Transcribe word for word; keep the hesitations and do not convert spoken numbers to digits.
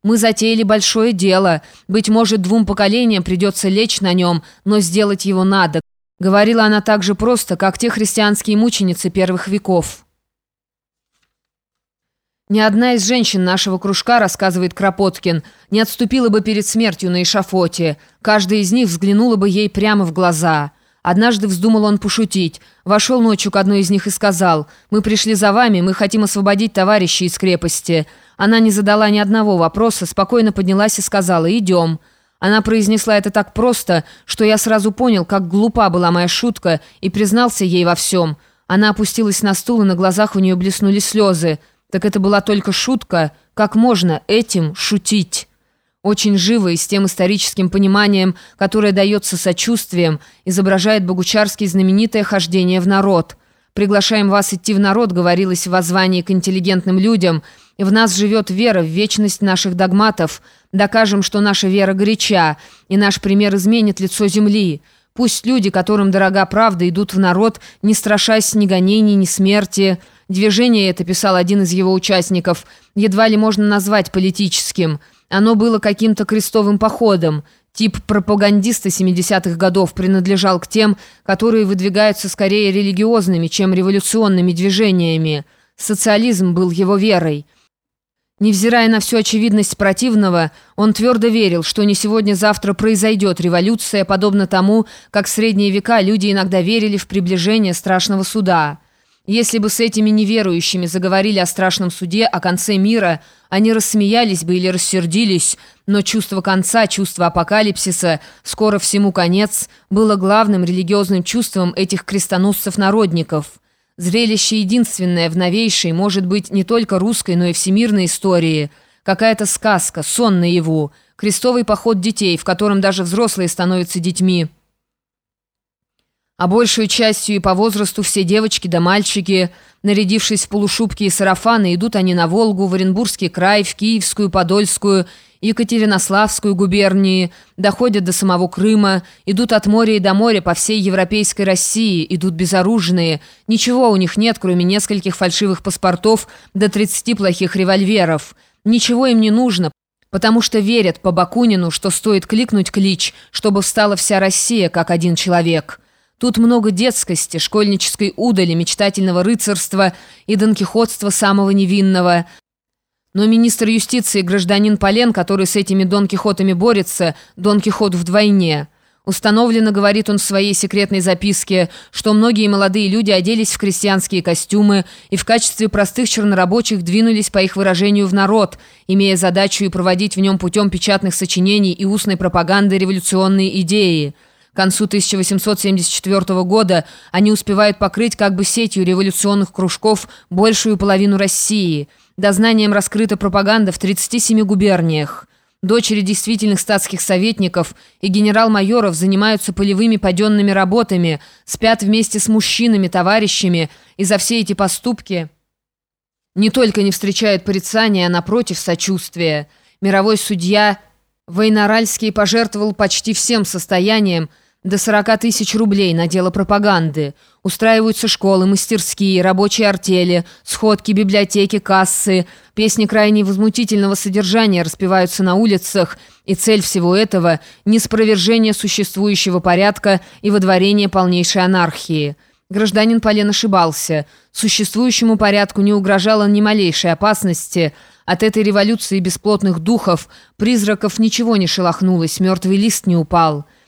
Мы затеяли большое дело. Быть может, двум поколениям придется лечь на нем, но сделать его надо». Говорила она так же просто, как те христианские мученицы первых веков. «Ни одна из женщин нашего кружка, — рассказывает Кропоткин, — не отступила бы перед смертью на эшафоте. Каждая из них взглянула бы ей прямо в глаза. Однажды вздумал он пошутить. Вошел ночью к одной из них и сказал: «Мы пришли за вами, мы хотим освободить товарищей из крепости». Она не задала ни одного вопроса, спокойно поднялась и сказала: «Идем». Она произнесла это так просто, что я сразу понял, как глупа была моя шутка, и признался ей во всем. Она опустилась на стул, и на глазах у нее блеснули слезы. Так это была только шутка. Как можно этим шутить? Очень живо и с тем историческим пониманием, которое дается сочувствием, изображает Богучарский знаменитое хождение в народ. «Приглашаем вас идти в народ», — говорилось в воззвании к интеллигентным людям, «и в нас живет вера в вечность наших догматов. Докажем, что наша вера горяча, и наш пример изменит лицо земли. Пусть люди, которым дорога правда, идут в народ, не страшась ни гонений, ни смерти». Движение это, писал один из его участников, едва ли можно назвать политическим. Оно было каким-то крестовым походом. Тип пропагандиста семидесятых годов принадлежал к тем, которые выдвигаются скорее религиозными, чем революционными движениями. Социализм был его верой. Невзирая на всю очевидность противного, он твердо верил, что не сегодня-завтра произойдет революция, подобно тому, как в средние века люди иногда верили в приближение страшного суда. Если бы с этими неверующими заговорили о страшном суде, о конце мира, они рассмеялись бы или рассердились, но чувство конца, чувство апокалипсиса, скоро всему конец, было главным религиозным чувством этих крестоносцев-народников. Зрелище единственное в новейшей, может быть, не только русской, но и всемирной истории. Какая-то сказка, сон наяву, крестовый поход детей, в котором даже взрослые становятся детьми. А большую частью и по возрасту все девочки да мальчики, нарядившись в полушубки и сарафаны, идут они на Волгу, в Оренбургский край, в Киевскую, Подольскую, Екатеринославскую губернии, доходят до самого Крыма, идут от моря и до моря по всей европейской России, идут безоружные. Ничего у них нет, кроме нескольких фальшивых паспортов до тридцати плохих револьверов. Ничего им не нужно, потому что верят по Бакунину, что стоит кликнуть клич, чтобы встала вся Россия, как один человек. Тут много детскости, школьнической удали, мечтательного рыцарства и донкихотства самого невинного. Но министр юстиции гражданин Полен, который с этими Дон Кихотами борется, Дон Кихот вдвойне. Установлено, говорит он в своей секретной записке, что многие молодые люди оделись в крестьянские костюмы и в качестве простых чернорабочих двинулись, по их выражению, в народ, имея задачу и проводить в нем путем печатных сочинений и устной пропаганды революционные идеи. К концу тысяча восемьсот семьдесят четвёртого года они успевают покрыть как бы сетью революционных кружков большую половину России. Дознанием раскрыта пропаганда в тридцати семи губерниях. Дочери действительных статских советников и генерал-майоров занимаются полевыми паденными работами, спят вместе с мужчинами, товарищами, и за все эти поступки не только не встречают порицания, а напротив сочувствия. Мировой судья Войнаральский пожертвовал почти всем состоянием, до сорока тысяч рублей на дело пропаганды. Устраиваются школы, мастерские, рабочие артели, сходки, библиотеки, кассы. Песни крайне возмутительного содержания распеваются на улицах, и цель всего этого – ниспровержение существующего порядка и водворение полнейшей анархии. Гражданин Полен ошибался. Существующему порядку не угрожало ни малейшей опасности. От этой революции бесплотных духов, призраков ничего не шелохнулось, мертвый лист не упал.